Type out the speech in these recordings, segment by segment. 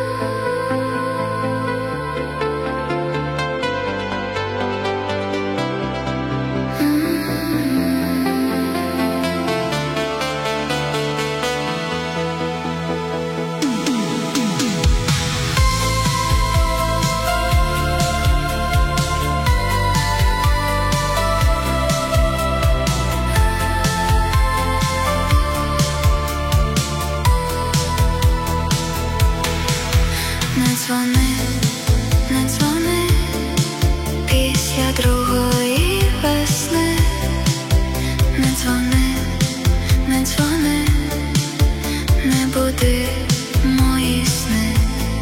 Не дзвони, не дзвони після другої весни. Не дзвони, не дзвони, не буди мої сни.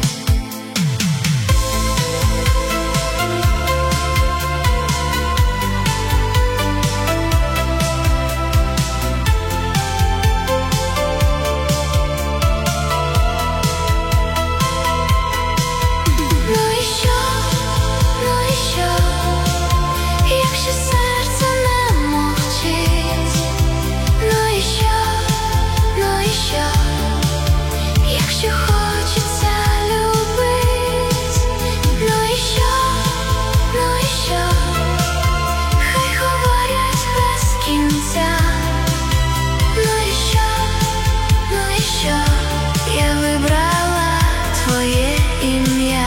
Я вибрала твоє ім'я.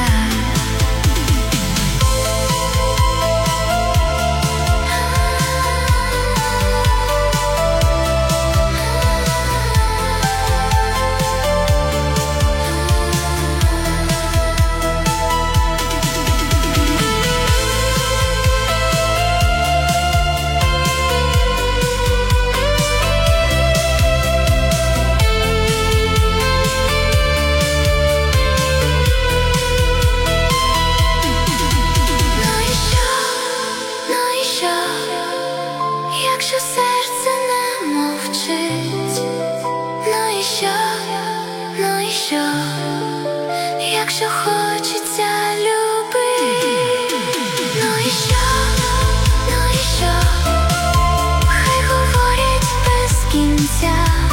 Якщо серце не мовчить, ну і що, ну і що, якщо хочеться любити, ну і що, ну і що, хай говорять без кінця.